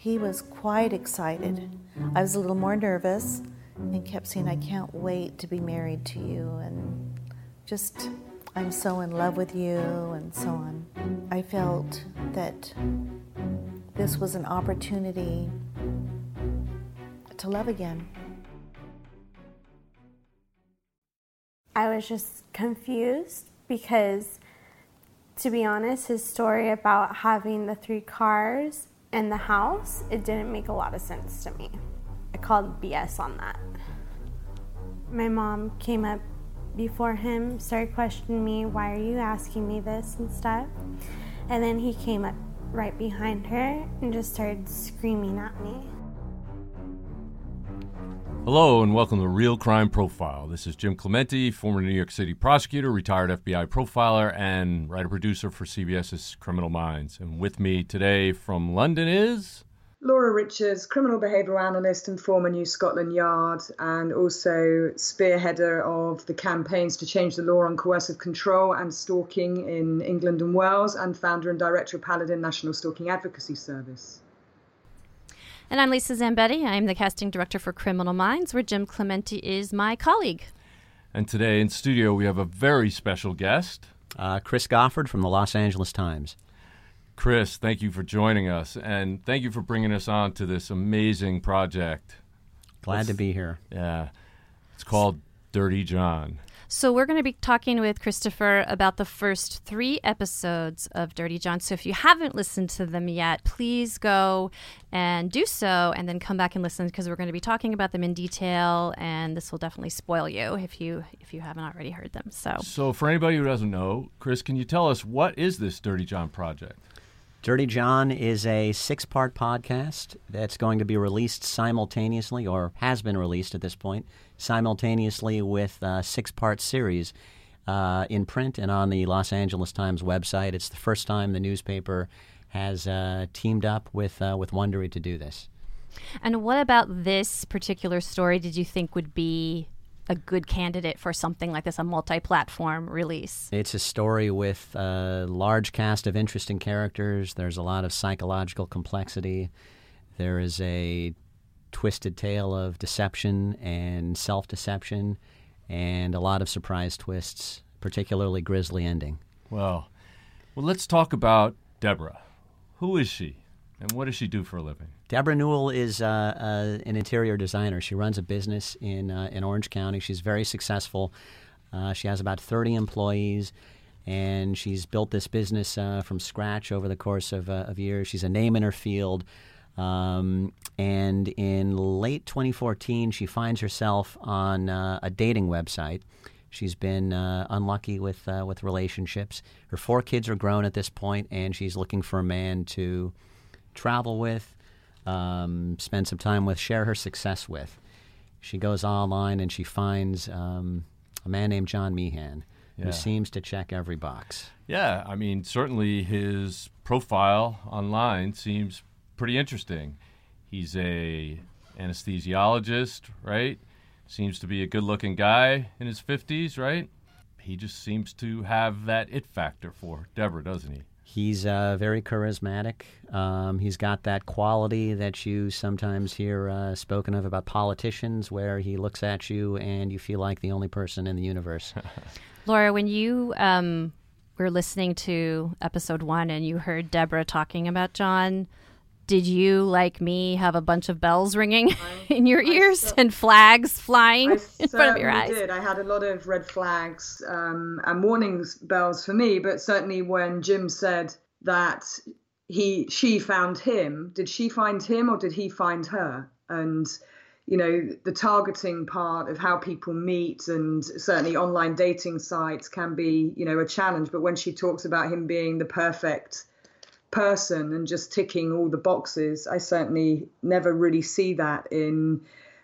he was quite excited. I was a little more nervous and kept saying, I can't wait to be married to you, and just, I'm so in love with you, and so on. I felt that this was an opportunity to love again. I was just confused because, to be honest, his story about having the 3 cars and the house, it didn't make a lot of sense to me. I called BS on that. My mom came up before him, started questioning me, why are you asking me this and stuff? And then he came up right behind her and just started screaming at me. Hello and welcome to Real Crime Profile. This is Jim Clemente, former New York City prosecutor, retired FBI profiler, and writer-producer for CBS's Criminal Minds. And with me today from London is... Laura Richards, criminal behavioural analyst and former New Scotland Yard, and also spearheader of the campaigns to change the law on coercive control and stalking in England and Wales, and founder and director of Paladin National Stalking Advocacy Service. And I'm Lisa Zambetti. I'm the casting director for Criminal Minds, where Jim Clemente is my colleague. And today in studio we have a very special guest. Chris Goffard from the Los Angeles Times. Chris, thank you for joining us, and thank you for bringing us on to this amazing project. Glad to be here. Yeah. It's called Dirty John. So we're going to be talking with Christopher about the first 3 episodes of Dirty John. So if you haven't listened to them yet, please go and do so, and then come back and listen, because we're going to be talking about them in detail, and this will definitely spoil you if you haven't already heard them. So for anybody who doesn't know, Chris, can you tell us, what is this Dirty John project? Dirty John is a 6-part podcast that's going to be released simultaneously, or has been released at this point, simultaneously with a 6-part series in print and on the Los Angeles Times website. It's the first time the newspaper has teamed up with Wondery to do this. And what about this particular story did you think would be a good candidate for something like this, a multi-platform release? It's a story with a large cast of interesting characters. There's a lot of psychological complexity. There is a twisted tale of deception and self-deception, and a lot of surprise twists, particularly grisly ending. Well, let's talk about Deborah. Who is she, and what does she do for a living? Deborah Newell is an interior designer. She runs a business in Orange County. She's very successful. She has about 30 employees, and she's built this business from scratch over the course of years. She's a name in her field. And in late 2014, she finds herself on a dating website. She's been unlucky with relationships. Her 4 kids are grown at this point, and she's looking for a man to travel with, spend some time with, share her success with. She goes online and she finds a man named John Meehan, who seems to check every box. Yeah, I mean, certainly his profile online seems pretty interesting. He's a anesthesiologist, right? Seems to be a good-looking guy in his 50s, right? He just seems to have that it factor for Deborah, doesn't he? He's very charismatic. He's got that quality that you sometimes hear spoken of about politicians, where he looks at you and you feel like the only person in the universe. Laura, when you were listening to episode 1 and you heard Deborah talking about John, did you, like me, have a bunch of bells ringing in your ears and flags flying in front of your eyes? I did. I had a lot of red flags and warning bells for me, but certainly when Jim said that she found him, did she find him or did he find her? And, you know, the targeting part of how people meet, and certainly online dating sites can be, you know, a challenge. But when she talks about him being the perfect person and just ticking all the boxes, I certainly never really see that in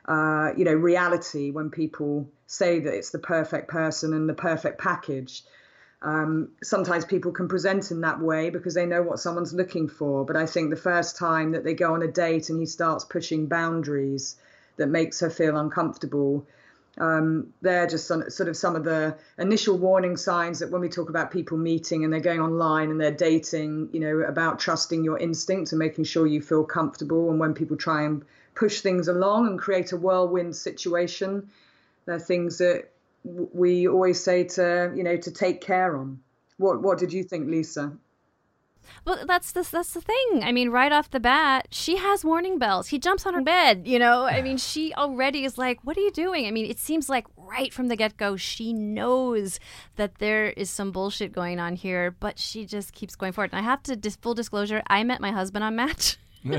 reality, when people say that it's the perfect person and the perfect package. Sometimes people can present in that way because they know what someone's looking for, but I think the first time that they go on a date and he starts pushing boundaries that makes her feel uncomfortable, They're just sort of some of the initial warning signs that when we talk about people meeting and they're going online and they're dating, about trusting your instincts and making sure you feel comfortable. And when people try and push things along and create a whirlwind situation, they're things that we always say to take care on. What did you think, Lisa? Well, that's the thing. I mean, right off the bat, she has warning bells. He jumps on her bed, I mean, she already is like, what are you doing? I mean, it seems like right from the get-go, she knows that there is some bullshit going on here, but she just keeps going forward. And I have to, full disclosure, I met my husband on Match.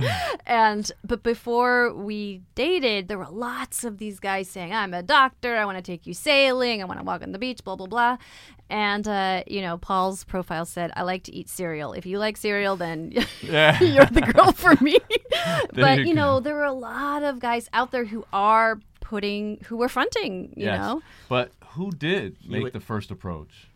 But before we dated, there were lots of these guys saying, I'm a doctor, I want to take you sailing, I want to walk on the beach, blah, blah, blah. And, Paul's profile said, I like to eat cereal. If you like cereal, then you're the girl for me. But, there were a lot of guys out there who were fronting, you know. But who did make the first approach?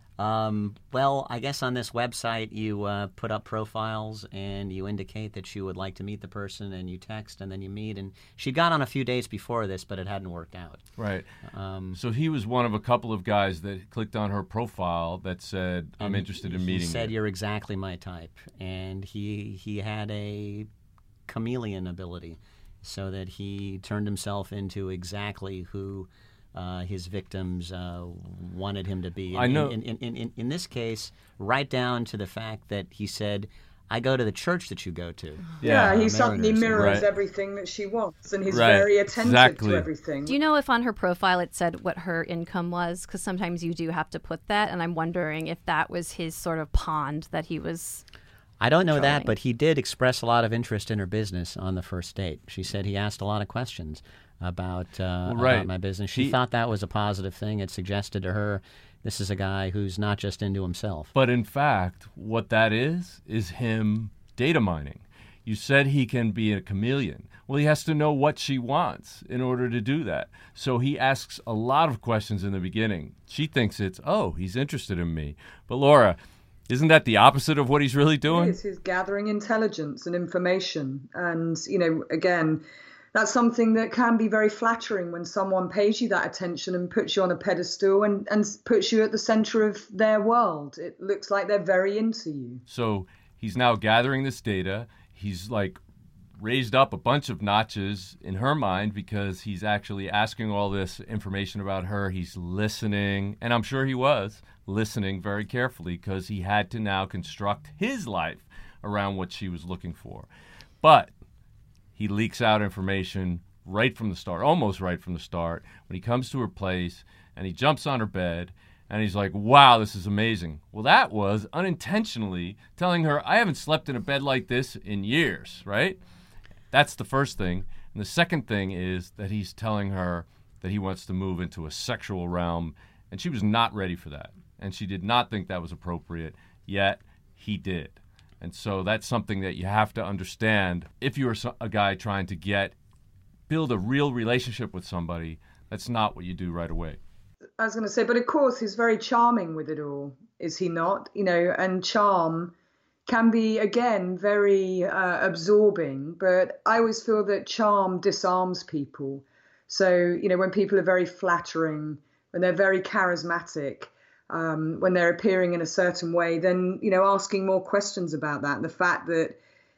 Well, I guess on this website you put up profiles and you indicate that you would like to meet the person, and you text and then you meet. And she got on a few days before this, but it hadn't worked out. Right. So he was one of a couple of guys that clicked on her profile that said, I'm interested in meeting you. He said, you're exactly my type. And he had a chameleon ability, so that he turned himself into exactly who his victims wanted him to be. I know. In this case, right down to the fact that he said, I go to the church that you go to. Yeah, he suddenly mirrors everything that she wants, and he's very attentive to everything. Do you know if on her profile it said what her income was? Because sometimes you do have to put that, and I'm wondering if that was his sort of pond that he was... I don't know that, but he did express a lot of interest in her business on the first date. She said he asked a lot of questions about my business. She thought that was a positive thing. It suggested to her, this is a guy who's not just into himself. But in fact, what that is him data mining. You said he can be a chameleon. Well, he has to know what she wants in order to do that. So he asks a lot of questions in the beginning. She thinks he's interested in me. But Laura, isn't that the opposite of what he's really doing? It is. He's gathering intelligence and information. And, again, that's something that can be very flattering when someone pays you that attention and puts you on a pedestal and puts you at the center of their world. It looks like they're very into you. So he's now gathering this data. He's raised up a bunch of notches in her mind because he's actually asking all this information about her. He's listening, and I'm sure he was listening very carefully because he had to now construct his life around what she was looking for. But he leaks out information right from the start, almost right from the start, when he comes to her place and he jumps on her bed and he's like, wow, this is amazing. Well, that was unintentionally telling her, I haven't slept in a bed like this in years, right? That's the first thing. And the second thing is that he's telling her that he wants to move into a sexual realm, and she was not ready for that. And she did not think that was appropriate, yet he did. And so that's something that you have to understand. If you're a guy trying to build a real relationship with somebody, that's not what you do right away. I was going to say, but of course he's very charming with it all, is he not? And charm can be, again, very absorbing, but I always feel that charm disarms people. So, when people are very flattering, when they're very charismatic, when they're appearing in a certain way, then, asking more questions about that. The fact that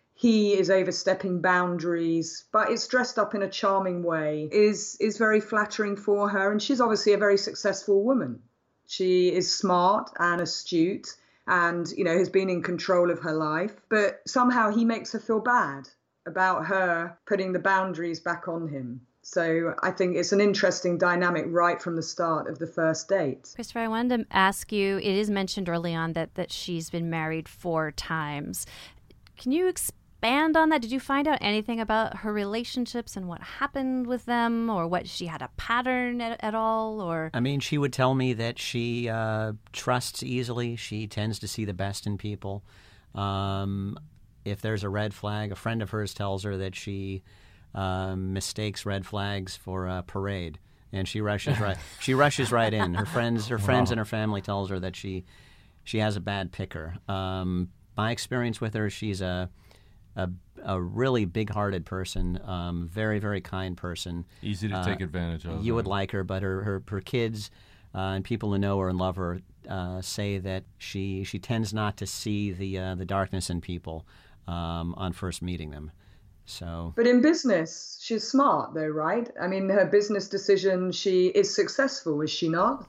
he is overstepping boundaries, but it's dressed up in a charming way, is very flattering for her. And she's obviously a very successful woman. She is smart and astute and, has been in control of her life. But somehow he makes her feel bad about her putting the boundaries back on him. So I think it's an interesting dynamic right from the start of the first date. Christopher, I wanted to ask you, it is mentioned early on that she's been married 4 times. Can you expand on that? Did you find out anything about her relationships and what happened with them, or what she had a pattern at all? Or I mean, she would tell me that she trusts easily. She tends to see the best in people. If there's a red flag, a friend of hers tells her that she mistakes red flags for a parade, and she rushes right. She rushes right in. Her friends and her family tells her that she has a bad picker. My experience with her, she's a a really big-hearted person, very, very kind person. Easy to take advantage of. You would like her, but her kids and people who know her and love her say that she tends not to see the darkness in people on first meeting them. So, but in business, she's smart, though, right? I mean, her business decision, she is successful, is she not?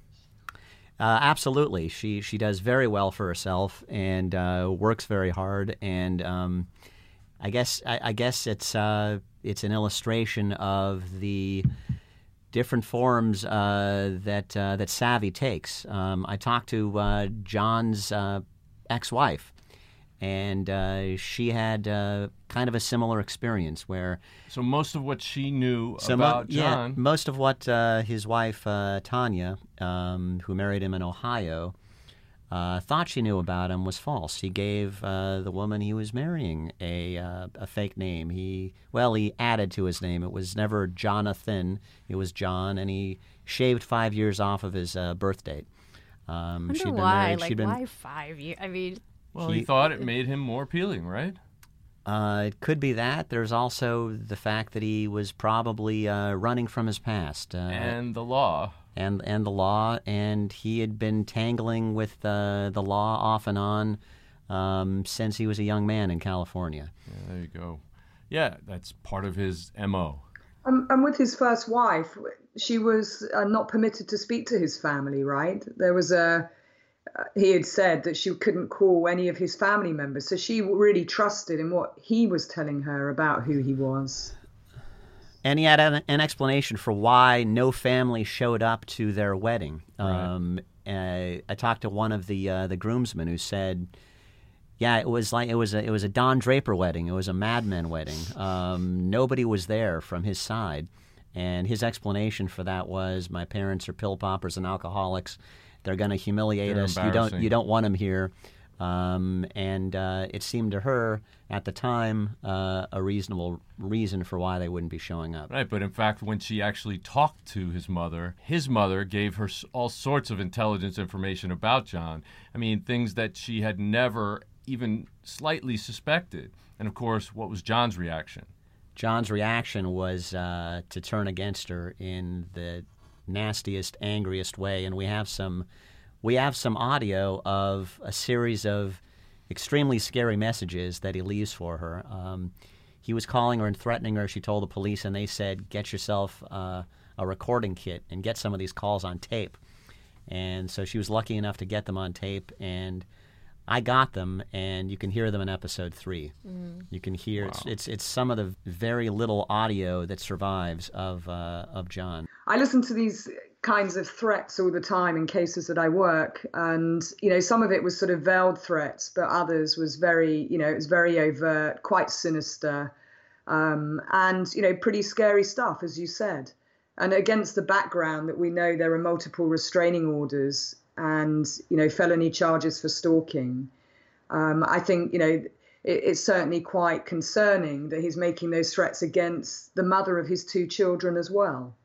Absolutely, she does very well for herself and works very hard. And I guess it's an illustration of the different forms that savvy takes. I talked to John's ex-wife. And she had kind of a similar experience where... So most of what she knew about John... Yeah, most of what his wife, Tanya, who married him in Ohio, thought she knew about him was false. He gave the woman he was marrying a fake name. He added to his name. It was never Jonathan. It was John, and he shaved 5 years off of his birth date. I wonder why. Why 5 years? I mean... Well, he thought it made him more appealing, right? It could be that. There's also the fact that he was probably running from his past. And the law. And the law, and he had been tangling with the law off and on since he was a young man in California. Yeah, there you go. Yeah, that's part of his M.O. And with his first wife, she was not permitted to speak to his family, right? There was he had said that she couldn't call any of his family members. So she really trusted in what he was telling her about who he was. And he had an explanation for why no family showed up to their wedding. Right. I talked to one of the groomsmen who said, yeah, it was a Don Draper wedding. It was a Mad Men wedding. Nobody was there from his side. And his explanation for that was, my parents are pill poppers and alcoholics. They're going to humiliate us. You don't want them here. And it seemed to her at the time a reasonable reason for why they wouldn't be showing up. Right, but in fact, when she actually talked to his mother gave her all sorts of intelligence information about John. I mean, things that she had never even slightly suspected. And of course, what was John's reaction? John's reaction was to turn against her in the nastiest, angriest way, and we have some audio of a series of extremely scary messages that he leaves for her. He was calling her and threatening her. She told the police, and they said, get yourself a recording kit and get some of these calls on tape. And so she was lucky enough to get them on tape, and I got them, and you can hear them in episode 3. You can hear it's some of the very little audio that survives of John. I listen to these kinds of threats all the time in cases that I work, and some of it was sort of veiled threats, but others was very it was very overt, quite sinister, and pretty scary stuff, as you said. And against the background that we know there are multiple restraining orders and felony charges for stalking, I think it's certainly quite concerning that he's making those threats against the mother of his 2 children as well.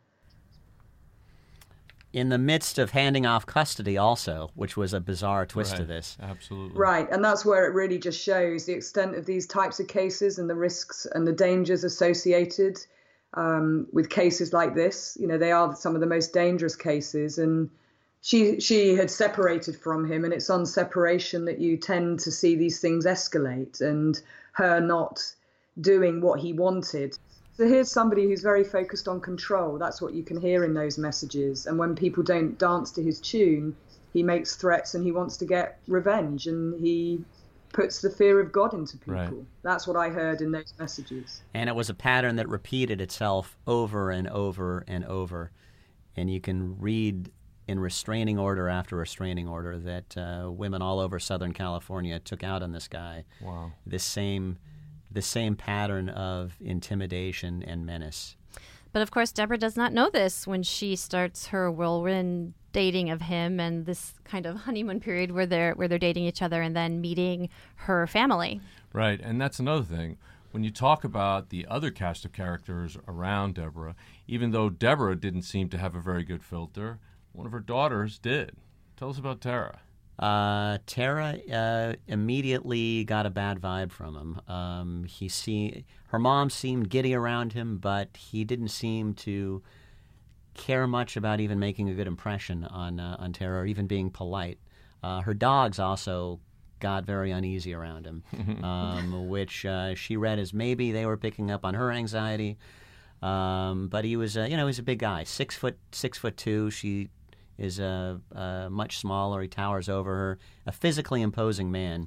In the midst of handing off custody also, which was a bizarre twist to this. Absolutely. Right, and that's where it really just shows the extent of these types of cases and the risks and the dangers associated with cases like this. They are some of the most dangerous cases, and she had separated from him, and it's on separation that you tend to see these things escalate, and her not doing what he wanted. So here's somebody who's very focused on control. That's what you can hear in those messages. And when people don't dance to his tune, he makes threats and he wants to get revenge, and he puts the fear of God into people. Right. That's what I heard in those messages. And it was a pattern that repeated itself over and over and over. And you can read in restraining order after restraining order that women all over Southern California took out on this guy. Wow. The same pattern of intimidation and menace. But of course, Deborah does not know this when she starts her whirlwind dating of him and this kind of honeymoon period where they're dating each other and then meeting her family. Right, and that's another thing. When you talk about the other cast of characters around Deborah, even though Deborah didn't seem to have a very good filter, one of her daughters did. Tell us about Tara. Tara immediately got a bad vibe from him. Her mom seemed giddy around him, but he didn't seem to care much about even making a good impression on Tara or even being polite. Her dogs also got very uneasy around him, which she read as maybe they were picking up on her anxiety. But he was, he's a big guy, 6'2". She is much smaller. He towers over her, a physically imposing man.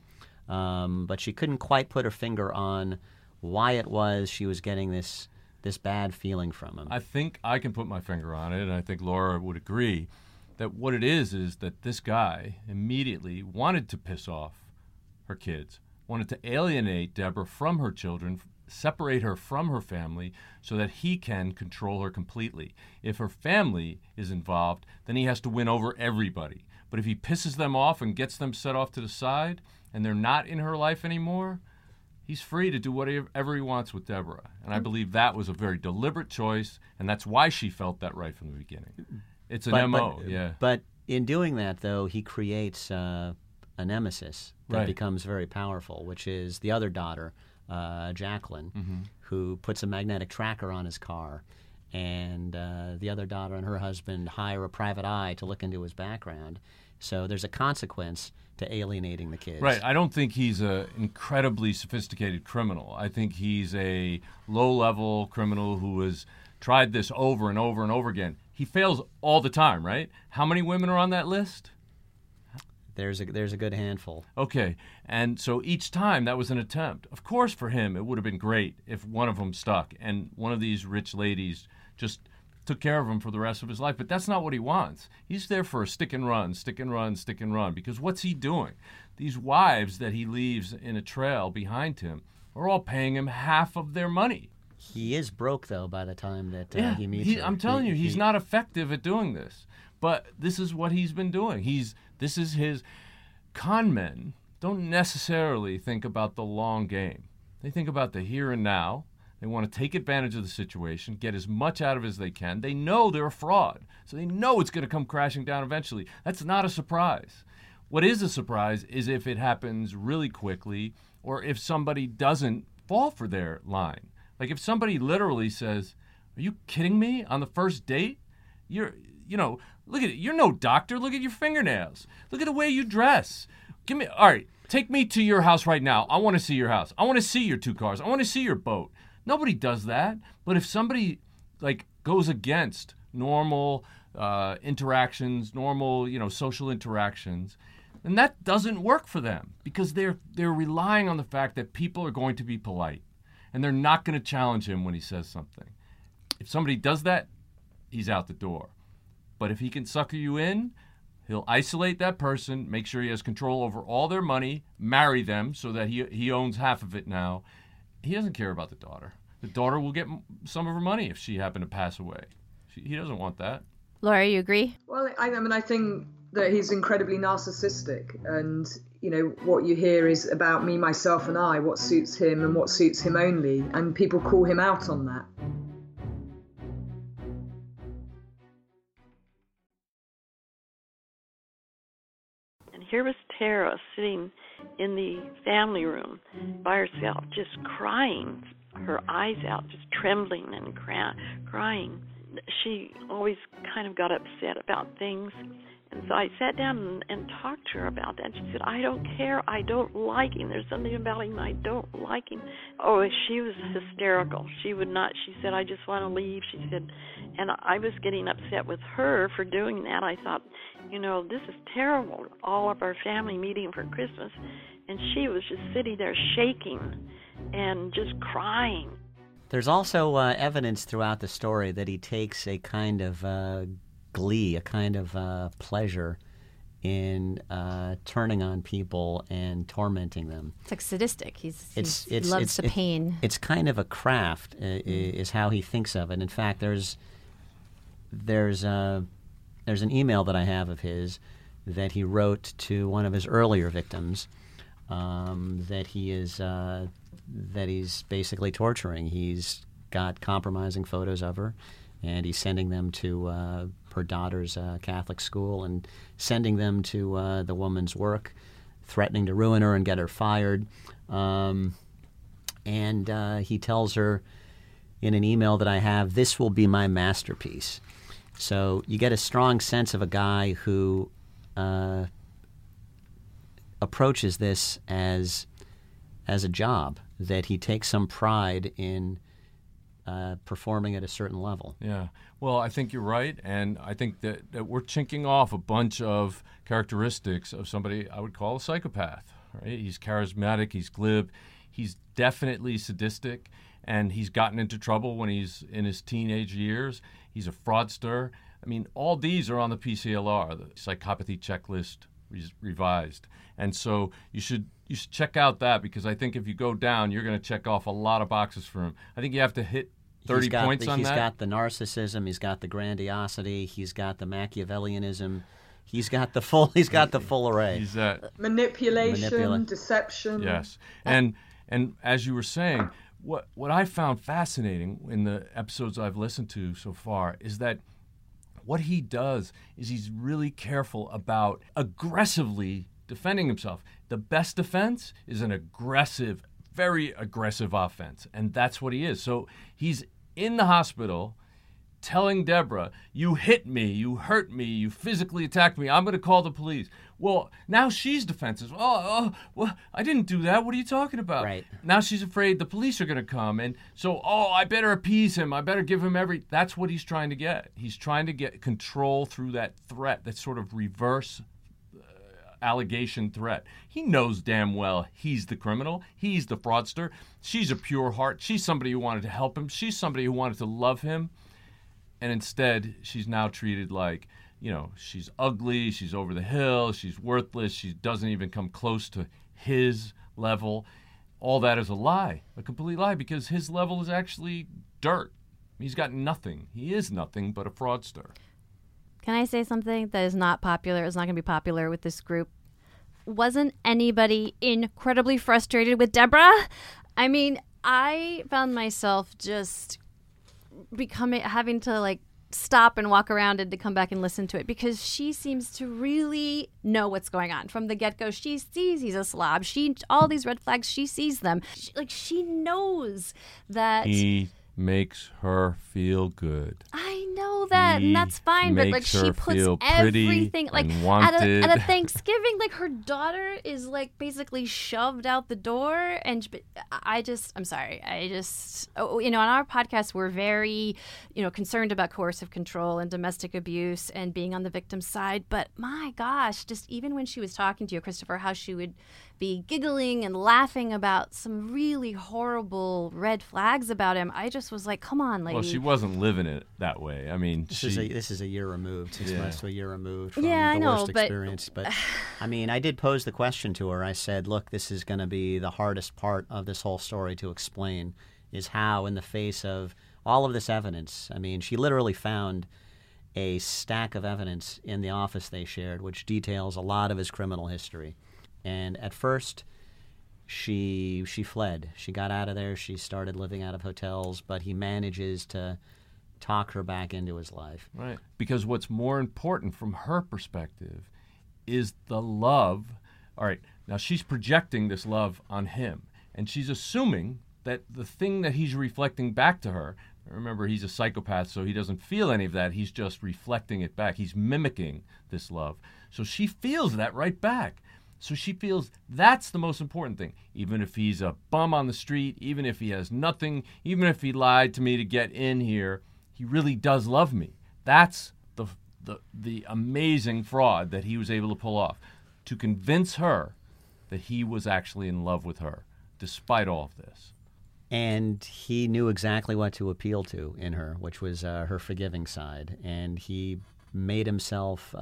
But she couldn't quite put her finger on why it was she was getting this bad feeling from him. I think I can put my finger on it, and I think Laura would agree that what it is that this guy immediately wanted to piss off her kids, wanted to alienate Deborah from her children, separate her from her family so that he can control her completely. If her family is involved, then he has to win over everybody. But if he pisses them off and gets them set off to the side and they're not in her life anymore, he's free to do whatever he wants with Deborah. And I believe that was a very deliberate choice, and that's why she felt that right from the beginning. It's an MO, yeah. But in doing that, though, he creates a nemesis that becomes very powerful, which is the other daughter, Jacqueline, who puts a magnetic tracker on his car. And the other daughter and her husband hire a private eye to look into his background. So there's a consequence to alienating the kids. Right. I don't think he's an incredibly sophisticated criminal. I think he's a low-level criminal who has tried this over and over and over again. He fails all the time, right? How many women are on that list? There's a good handful. Okay. And so each time that was an attempt. Of course, for him, it would have been great if one of them stuck and one of these rich ladies just took care of him for the rest of his life. But that's not what he wants. He's there for a stick and run, because what's he doing? These wives that he leaves in a trail behind him are all paying him half of their money. He is broke, though, by the time that he meets her. I'm telling you, he's not effective at doing this. But this is what he's been doing. This is his... Con men don't necessarily think about the long game. They think about the here and now. They want to take advantage of the situation, get as much out of it as they can. They know they're a fraud, so they know it's going to come crashing down eventually. That's not a surprise. What is a surprise is if it happens really quickly or if somebody doesn't fall for their line. Like if somebody literally says, "Are you kidding me? On the first date? Look at it. You're no doctor. Look at your fingernails. Look at the way you dress. All right, take me to your house right now. I want to see your house. I want to see your 2 cars. I want to see your boat." Nobody does that. But if somebody goes against normal interactions, normal social interactions, then that doesn't work for them because they're relying on the fact that people are going to be polite and they're not going to challenge him when he says something. If somebody does that, he's out the door. But if he can sucker you in, he'll isolate that person, make sure he has control over all their money, marry them so that he owns half of it now. He doesn't care about the daughter. The daughter will get some of her money if she happened to pass away. He doesn't want that. Laura, you agree? Well, I think that he's incredibly narcissistic, and what you hear is about me, myself, and I, what suits him and what suits him only, and people call him out on that. Here was Tara sitting in the family room by herself, just crying, her eyes out, just trembling and crying. She always kind of got upset about things. And so I sat down and talked to her about that. She said, "I don't care. I don't like him. There's something about him I don't like him." Oh, she was hysterical. She would not. She said, "I just want to leave." She said, and I was getting upset with her for doing that. I thought, this is terrible. All of our family meeting for Christmas. And she was just sitting there shaking and just crying. There's also evidence throughout the story that he takes a kind of glee, a kind of pleasure in turning on people and tormenting them. It's like sadistic. He loves the pain. It's kind of a craft, is how he thinks of it. In fact, there's an email that I have of his that he wrote to one of his earlier victims that he's basically torturing. He's got compromising photos of her. and he's sending them to her daughter's Catholic school and sending them to the woman's work, threatening to ruin her and get her fired. And he tells her in an email that I have, "This will be my masterpiece." So you get a strong sense of a guy who approaches this as a job, that he takes some pride in performing at a certain level. Yeah. Well, I think you're right, and I think that we're chinking off a bunch of characteristics of somebody I would call a psychopath. Right? He's charismatic, he's glib, he's definitely sadistic, and he's gotten into trouble when he's in his teenage years. He's a fraudster. I mean, all these are on the PCLR, the Psychopathy Checklist revised. And so you should check out that, because I think if you go down, you're going to check off a lot of boxes for him. I think you have to hit 30 points on that. He's got the narcissism, he's got the grandiosity, he's got the Machiavellianism, he's got the full array. He's manipulation, deception. Yes. And as you were saying, what I found fascinating in the episodes I've listened to so far is that what he does is he's really careful about aggressively defending himself. The best defense is an aggressive, very aggressive offense, and that's what he is. So he's in the hospital telling Deborah, "You hit me, you hurt me, you physically attacked me, I'm going to call the police." Well, now she's defensive. Well, I didn't do that. What are you talking about? Right. Now she's afraid the police are going to come, and so, I better appease him. I better give him That's what he's trying to get. He's trying to get control through that threat, that sort of reverse allegation threat. He knows damn well he's the criminal. He's the fraudster. She's a pure heart. She's somebody who wanted to help him. She's somebody who wanted to love him. And instead, she's now treated like, she's ugly, she's over the hill, she's worthless, she doesn't even come close to his level. All that is a lie, a complete lie, because his level is actually dirt. He's got nothing. He is nothing but a fraudster. Can I say something that is not popular? It's not going to be popular with this group. Wasn't anybody incredibly frustrated with Deborah? I mean, I found myself just having to stop and walk around and to come back and listen to it, because she seems to really know what's going on from the get-go. She sees he's a slob. All these red flags, she sees them. She knows that he makes her feel good. I know that, and that's fine, but she puts everything at a Thanksgiving, her daughter is basically shoved out the door, and I'm sorry, on our podcast we're very concerned about coercive control and domestic abuse and being on the victim's side, but my gosh, just even when she was talking to you, Christopher, how she would be giggling and laughing about some really horrible red flags about him, I just was like, come on, lady. Well, she wasn't living it that way. I mean, this is a year removed, 6 months to a year removed from the worst experience. But I mean, I did pose the question to her. I said, look, this is going to be the hardest part of this whole story to explain, is how, in the face of all of this evidence, I mean, she literally found a stack of evidence in the office they shared, which details a lot of his criminal history. And at first, she fled. She got out of there. She started living out of hotels, but he manages to talk her back into his life. Right. Because what's more important from her perspective is the love. All right, now she's projecting this love on him, and she's assuming that the thing that he's reflecting back to her, remember, he's a psychopath, so he doesn't feel any of that. He's just reflecting it back. He's mimicking this love. So she feels that right back. So she feels that's the most important thing. Even if he's a bum on the street, even if he has nothing, even if he lied to me to get in here, he really does love me. That's the amazing fraud that he was able to pull off, to convince her that he was actually in love with her, despite all of this. And he knew exactly what to appeal to in her, which was her forgiving side. And he made himself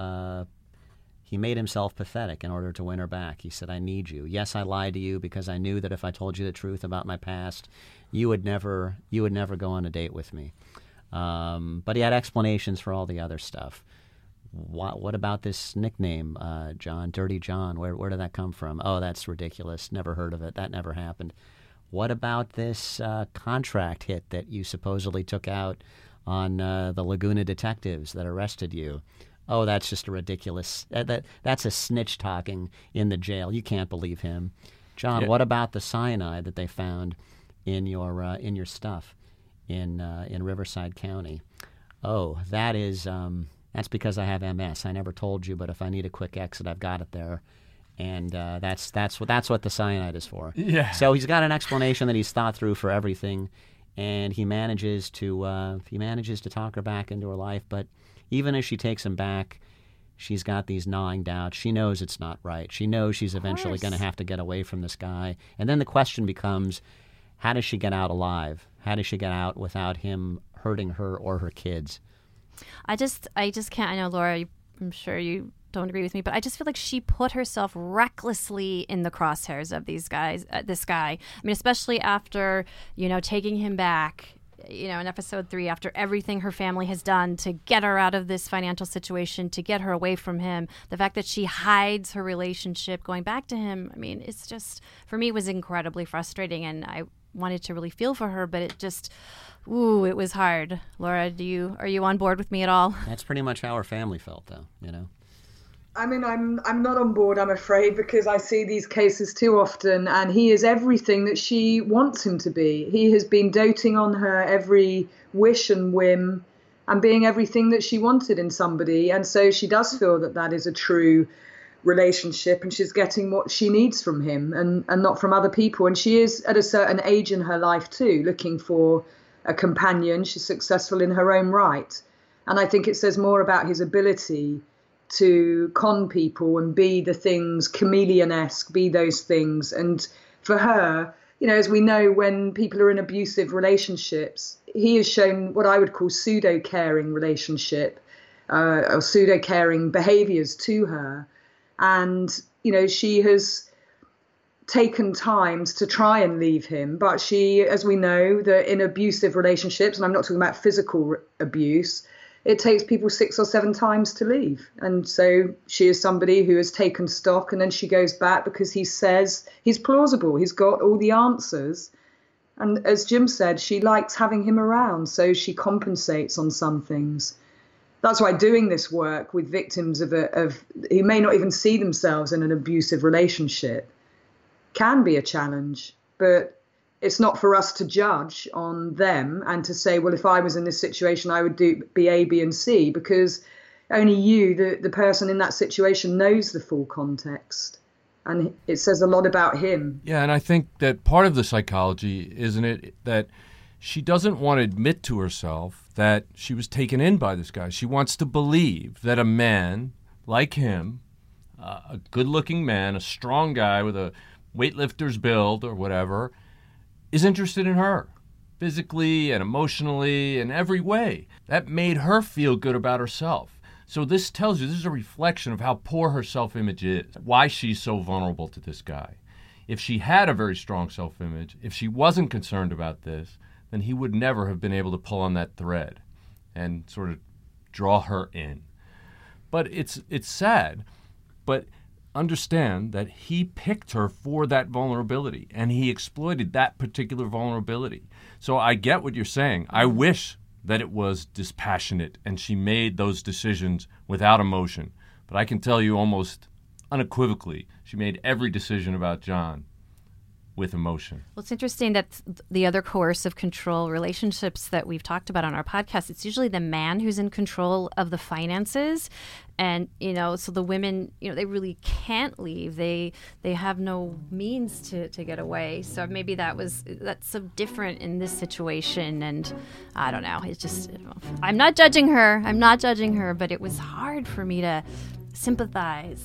pathetic in order to win her back. He said, I need you. Yes, I lied to you because I knew that if I told you the truth about my past, you would never go on a date with me. But he had explanations for all the other stuff. What about this nickname, John, Dirty John? Where did that come from? Oh, that's ridiculous. Never heard of it. That never happened. What about this contract hit that you supposedly took out on the Laguna detectives that arrested you. Oh, that's just a ridiculous. That's a snitch talking in the jail. You can't believe him. John, what about the cyanide that they found in your stuff in Riverside County? Oh, that's because I have MS. I never told you, but if I need a quick exit, I've got it there. And that's what the cyanide is for. Yeah. So he's got an explanation that he's thought through for everything, and he manages to talk her back into her life. But even as she takes him back, she's got these gnawing doubts. She knows it's not right. She knows she's eventually going to have to get away from this guy. And then the question becomes, how does she get out alive? How does she get out without him hurting her or her kids? I just can't. I know, Laura, I'm sure you don't agree with me, but I just feel like she put herself recklessly in the crosshairs of this guy. I mean, especially after, taking him back, in episode 3, after everything her family has done to get her out of this financial situation, to get her away from him, the fact that she hides her relationship going back to him, I mean, it's just, for me, was incredibly frustrating, and I wanted to really feel for her, but it just, it was hard. Laura, are you on board with me at all? That's pretty much how her family felt, though, I mean, I'm not on board, I'm afraid, because I see these cases too often, and he is everything that she wants him to be. He has been doting on her every wish and whim and being everything that she wanted in somebody. And so she does feel that is a true relationship, and she's getting what she needs from him and not from other people. And she is at a certain age in her life too, looking for a companion. She's successful in her own right. And I think it says more about his ability to con people and be the things, chameleon-esque, be those things. And for her, as we know, when people are in abusive relationships, he has shown what I would call pseudo-caring relationship or pseudo-caring behaviors to her. And, she has taken times to try and leave him. But she, as we know, that in abusive relationships, and I'm not talking about physical abuse, it takes people 6 or 7 times to leave. And so she is somebody who has taken stock, and then she goes back because he says he's plausible. He's got all the answers. And as Jim said, she likes having him around, so she compensates on some things. That's why doing this work with victims of who may not even see themselves in an abusive relationship can be a challenge. But it's not for us to judge on them and to say, well, if I was in this situation, I would be A, B, and C, because only you, the person in that situation, knows the full context. And it says a lot about him. Yeah, and I think that part of the psychology, isn't it, that she doesn't want to admit to herself that she was taken in by this guy. She wants to believe that a man like him, a good-looking man, a strong guy with a weightlifter's build or whatever, is interested in her, physically and emotionally in every way. That made her feel good about herself. So this tells you, this is a reflection of how poor her self-image is, why she's so vulnerable to this guy. If she had a very strong self-image, if she wasn't concerned about this, then he would never have been able to pull on that thread and sort of draw her in. But it's sad, but understand that he picked her for that vulnerability, and he exploited that particular vulnerability. So I get what you're saying. I wish that it was dispassionate and she made those decisions without emotion. But I can tell you almost unequivocally, she made every decision about John with emotion. Well, it's interesting that the other coercive control relationships that we've talked about on our podcast, it's usually the man who's in control of the finances. And, so the women, they really can't leave. They have no means to get away. So maybe that's so different in this situation. And I don't know. It's just, I'm not judging her, but it was hard for me to sympathize.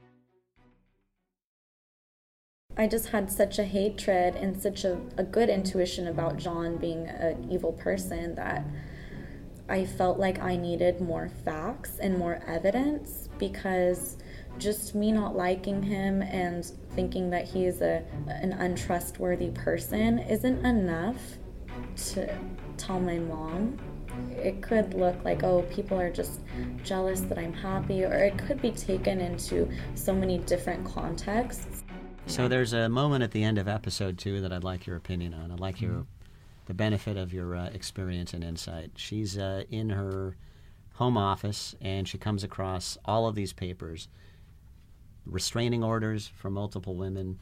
I just had such a hatred and such a good intuition about John being an evil person that I felt like I needed more facts and more evidence, because just me not liking him and thinking that he is an untrustworthy person isn't enough to tell my mom. It could look like, people are just jealous that I'm happy, or it could be taken into so many different contexts. So there's a moment at the end of episode 2 that I'd like your opinion on. I'd like the benefit of your experience and insight. She's in her home office, and she comes across all of these papers, restraining orders for multiple women.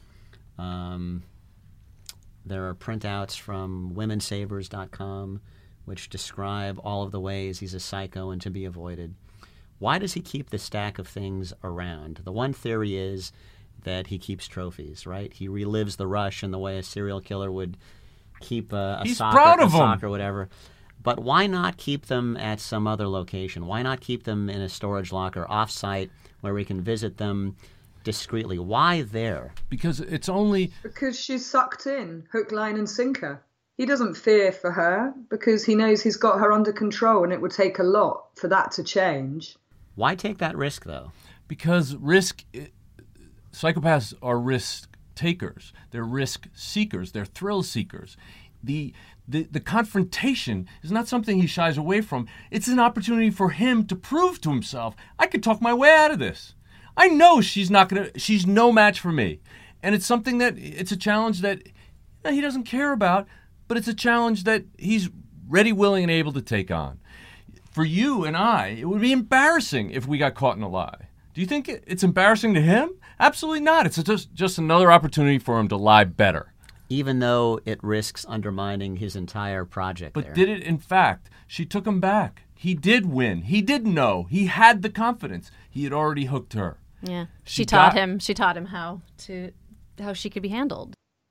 There are printouts from womensavers.com which describe all of the ways he's a psycho and to be avoided. Why does he keep this stack of things around? The one theory is that he keeps trophies, right? He relives the rush in the way a serial killer would keep He's proud of a sock them. or whatever. But why not keep them at some other location? Why not keep them in a storage locker off-site where we can visit them discreetly? Why there? Because it's only... Because she's sucked in, hook, line, and sinker. He doesn't fear for her because he knows he's got her under control, and it would take a lot for that to change. Why take that risk, though? Because psychopaths are risk takers. They're risk seekers. They're thrill seekers. The confrontation is not something he shies away from. It's an opportunity for him to prove to himself, I could talk my way out of this. I know she's no match for me. And it's a challenge that he doesn't care about, but it's a challenge that he's ready, willing, and able to take on. For you and I, it would be embarrassing if we got caught in a lie. Do you think it's embarrassing to him? Absolutely not. It's just another opportunity for him to lie better. Even though it risks undermining his entire project But there. did it, in fact? She took him back. He did win. He did know. He had the confidence. He had already hooked her. Yeah. She taught him how she could be handled.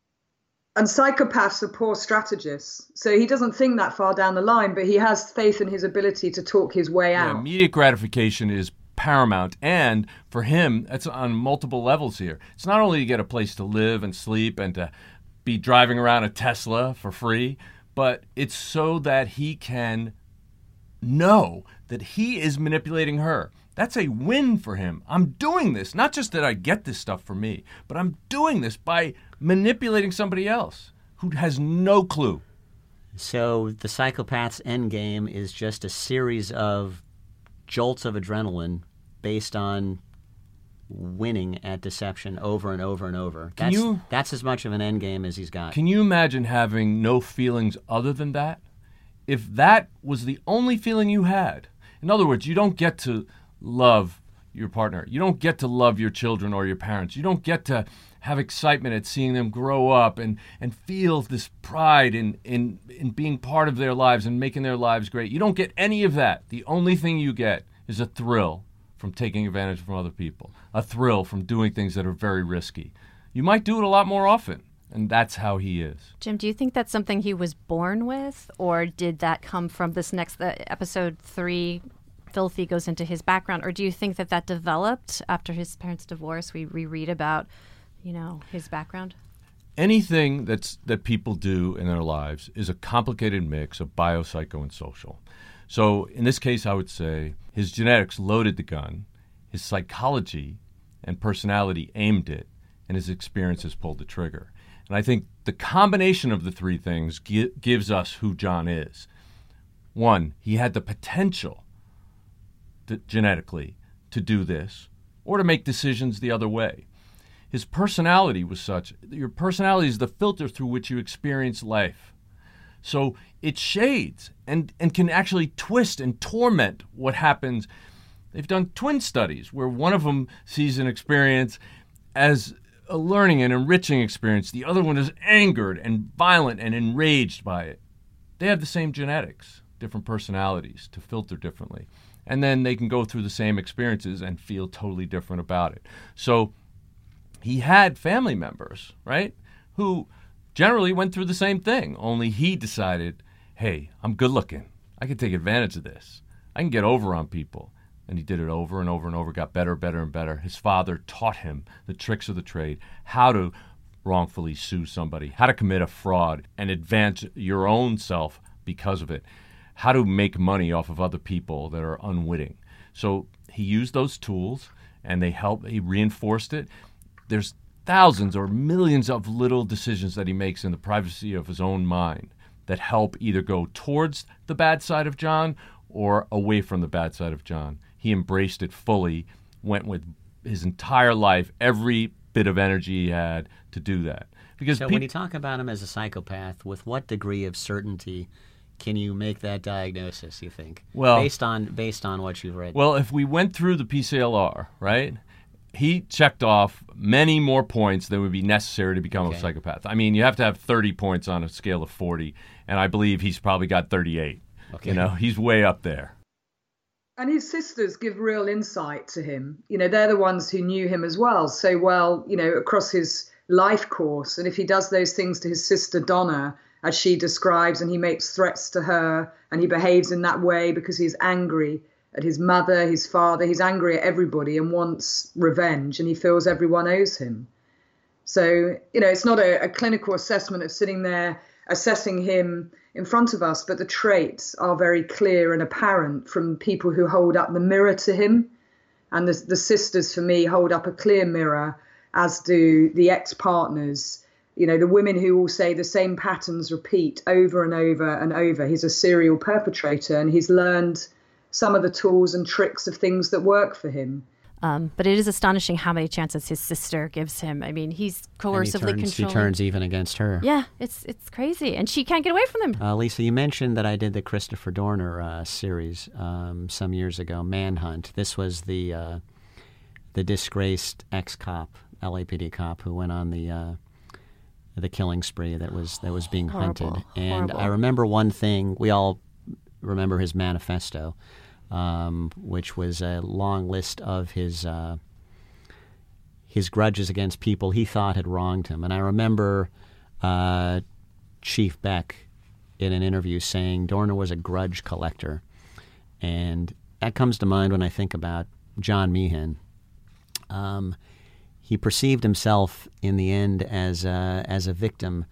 And psychopaths are poor strategists. So he doesn't think that far down the line, but he has faith in his ability to talk his way out. Immediate gratification is paramount. And for him, that's on multiple levels here. It's not only to get a place to live and sleep and to be driving around a Tesla for free, but it's so that he can know that he is manipulating her. That's a win for him. I'm doing this, not just that I get this stuff for me, but I'm doing this by manipulating somebody else who has no clue. So the psychopath's endgame is just a series of jolts of adrenaline based on winning at deception over and over and over. That's as much of an endgame as he's got. Can you imagine having no feelings other than that? If that was the only feeling you had, in other words, you don't get to love your partner. You don't get to love your children or your parents. You don't get to have excitement at seeing them grow up and feel this pride in being part of their lives and making their lives great. You don't get any of that. The only thing you get is a thrill from taking advantage from other people, a thrill from doing things that are very risky. You might do it a lot more often, and that's how he is. Jim, do you think that's something he was born with, or did that come from this next episode 3? Filthy goes into his background, or do you think that developed after his parents' divorce? We reread about, his background. Anything that people do in their lives is a complicated mix of bio, psycho, and social. So in this case, I would say his genetics loaded the gun, his psychology and personality aimed it, and his experiences pulled the trigger. And I think the combination of the three things gives us who John is. One, he had the potential genetically to do this or to make decisions the other way. His personality was such. Your personality is the filter through which you experience life. So it shades and can actually twist and torment what happens. They've done twin studies where one of them sees an experience as a learning and enriching experience. The other one is angered and violent and enraged by it. They have the same genetics, different personalities to filter differently. And then they can go through the same experiences and feel totally different about it. So he had family members, right, who generally went through the same thing, only he decided, hey, I'm good looking. I can take advantage of this. I can get over on people. And he did it over and over and over, got better, better, and better. His father taught him the tricks of the trade, how to wrongfully sue somebody, how to commit a fraud and advance your own self because of it, how to make money off of other people that are unwitting. So he used those tools, and he reinforced it. There's thousands or millions of little decisions that he makes in the privacy of his own mind that help either go towards the bad side of John or away from the bad side of John. He embraced it fully, went with his entire life, every bit of energy he had to do that. Because so when you talk about him as a psychopath, with what degree of certainty can you make that diagnosis, you think? Well, based on what you've read. Well, if we went through the PCLR, right, he checked off many more points than would be necessary to become a psychopath. I mean, you have to have 30 points on a scale of 40, and I believe he's probably got 38. Okay. You know, he's way up there. And his sisters give real insight to him. You know, they're the ones who knew him as well, so well, you know, across his life course. And if he does those things to his sister Donna, as she describes, and he makes threats to her, and he behaves in that way because he's angry at his mother, his father, he's angry at everybody and wants revenge, and he feels everyone owes him. So, you know, it's not a clinical assessment of sitting there assessing him in front of us, but the traits are very clear and apparent from people who hold up the mirror to him. And the sisters, for me, hold up a clear mirror, as do the ex-partners. You know, the women who all say the same patterns repeat over and over and over. He's a serial perpetrator, and he's learned some of the tools and tricks of things that work for him. But it is astonishing how many chances his sister gives him. I mean, he's coercively controlling. He turns even against her. Yeah, it's crazy. And she can't get away from him. Lisa, you mentioned that I did the Christopher Dorner series some years ago, Manhunt. This was the disgraced ex-cop, LAPD cop, who went on the killing spree that was being hunted. And I remember one thing. We all remember his manifesto, which was a long list of his grudges against people he thought had wronged him. And I remember Chief Beck in an interview saying Dorner was a grudge collector. And that comes to mind when I think about John Meehan. He perceived himself in the end as a victim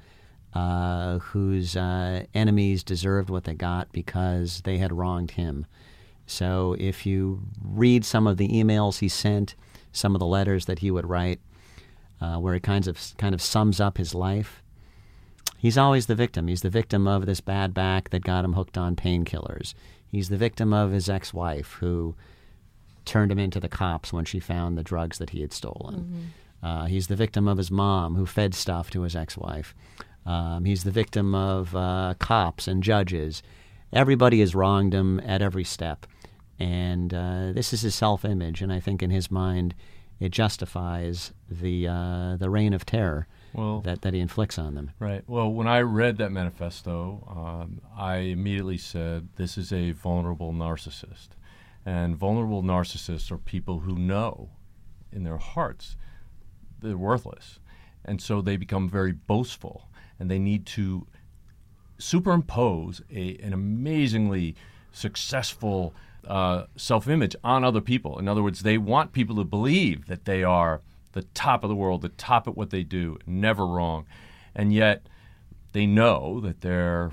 whose enemies deserved what they got because they had wronged him. So if you read some of the emails he sent, some of the letters that he would write, where he kind of sums up his life, he's always the victim. He's the victim of this bad back that got him hooked on painkillers. He's the victim of his ex-wife who turned him into the cops when she found the drugs that he had stolen. Mm-hmm. He's the victim of his mom who fed stuff to his ex-wife. He's the victim of cops and judges. Everybody has wronged him at every step. And this is his self-image, and I think in his mind it justifies the reign of terror that he inflicts on them. Right. Well, when I read that manifesto, I immediately said, this is a vulnerable narcissist. And vulnerable narcissists are people who know in their hearts they're worthless. And so they become very boastful, and they need to superimpose an amazingly successful self-image on other people. In other words, they want people to believe that they are the top of the world, the top at what they do, never wrong. And yet they know that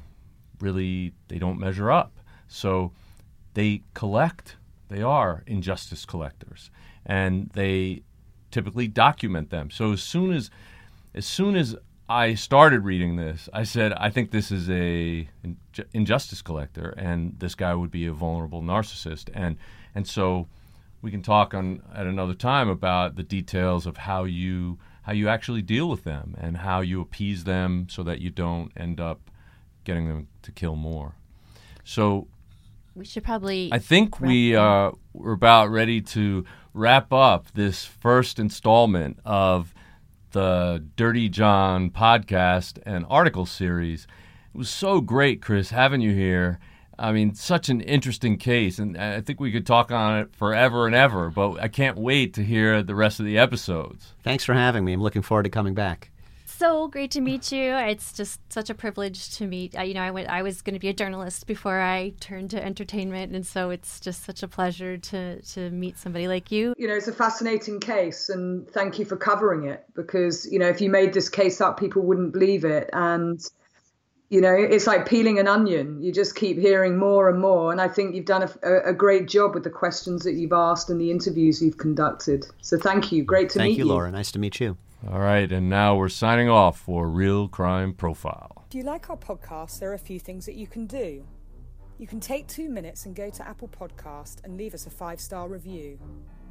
they don't measure up. So they collect. They are injustice collectors. And they typically document them. So as soon as I started reading this, I said, I think this is a injustice collector, and this guy would be a vulnerable narcissist. And so we can talk at another time about the details of how you actually deal with them and how you appease them so that you don't end up getting them to kill more. So we should probably. I think we're about ready to wrap up this first installment of the Dirty John podcast and article series. It was so great, Chris, having you here. I mean, such an interesting case, and I think we could talk on it forever and ever, but I can't wait to hear the rest of the episodes. Thanks for having me. I'm looking forward to coming back. So great to meet you. It's just such a privilege to meet. I was going to be a journalist before I turned to entertainment, and so it's just such a pleasure to meet somebody like you. You know, it's a fascinating case, and thank you for covering it, because, you know, if you made this case up, people wouldn't believe it. And, you know, it's like peeling an onion. You just keep hearing more and more. And I think you've done a great job with the questions that you've asked and the interviews you've conducted. So thank you. Great to meet you. Thank you, Laura. Nice to meet you. All right, and now we're signing off for Real Crime Profile. Do you like our podcast? There are a few things that you can do. You can take 2 minutes and go to Apple Podcast and leave us a 5-star review.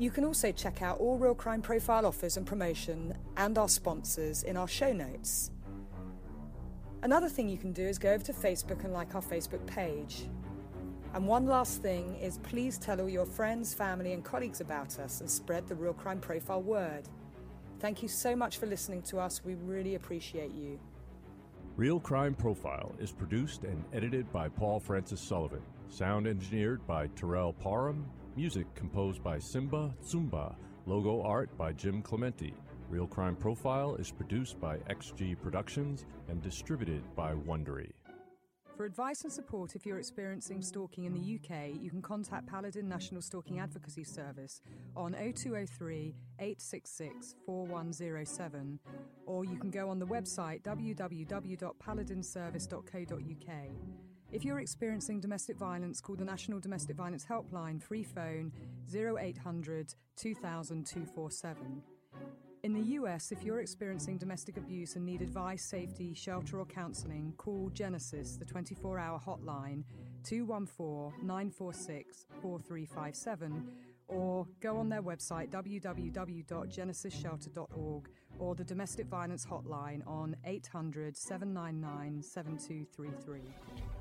You can also check out all Real Crime Profile offers and promotion and our sponsors in our show notes. Another thing you can do is go over to Facebook and like our Facebook page. And one last thing is please tell all your friends, family and colleagues about us and spread the Real Crime Profile word. Thank you so much for listening to us. We really appreciate you. Real Crime Profile is produced and edited by Paul Francis Sullivan. Sound engineered by Terrell Parham. Music composed by Simba Tsumba. Logo art by Jim Clementi. Real Crime Profile is produced by XG Productions and distributed by Wondery. For advice and support if you're experiencing stalking in the UK, you can contact Paladin National Stalking Advocacy Service on 0203 866 4107, or you can go on the website www.paladinservice.co.uk. If you're experiencing domestic violence, call the National Domestic Violence Helpline free phone 0800 2000 247. In the US, if you're experiencing domestic abuse and need advice, safety, shelter or counselling, call Genesis, the 24-hour hotline, 214-946-4357, or go on their website www.genesisshelter.org or the Domestic Violence Hotline on 800-799-7233.